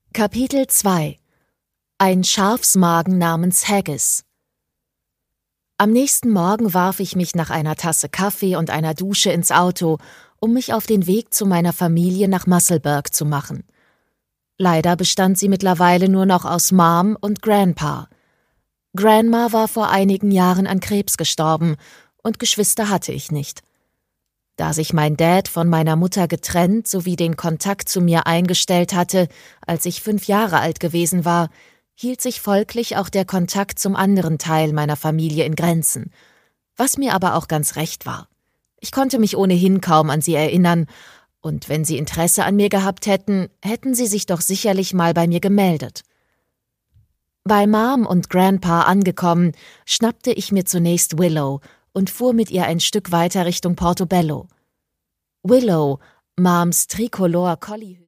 Kapitel 2: Ein Schafsmagen namens Haggis. Am nächsten Morgen warf ich mich nach einer Tasse Kaffee und einer Dusche ins Auto, um mich auf den Weg zu meiner Familie nach Musselburgh zu machen. Leider bestand sie mittlerweile nur noch aus Mom und Grandpa. Grandma war vor einigen Jahren an Krebs gestorben und Geschwister hatte ich nicht. Da sich mein Dad von meiner Mutter getrennt sowie den Kontakt zu mir eingestellt hatte, als ich 5 Jahre alt gewesen war, hielt sich folglich auch der Kontakt zum anderen Teil meiner Familie in Grenzen, was mir aber auch ganz recht war. Ich konnte mich ohnehin kaum an sie erinnern, und wenn sie Interesse an mir gehabt hätten, hätten sie sich doch sicherlich mal bei mir gemeldet. Bei Mom und Grandpa angekommen, schnappte ich mir zunächst Willow und fuhr mit ihr ein Stück weiter Richtung Portobello. Willow, Moms Tricolor Collie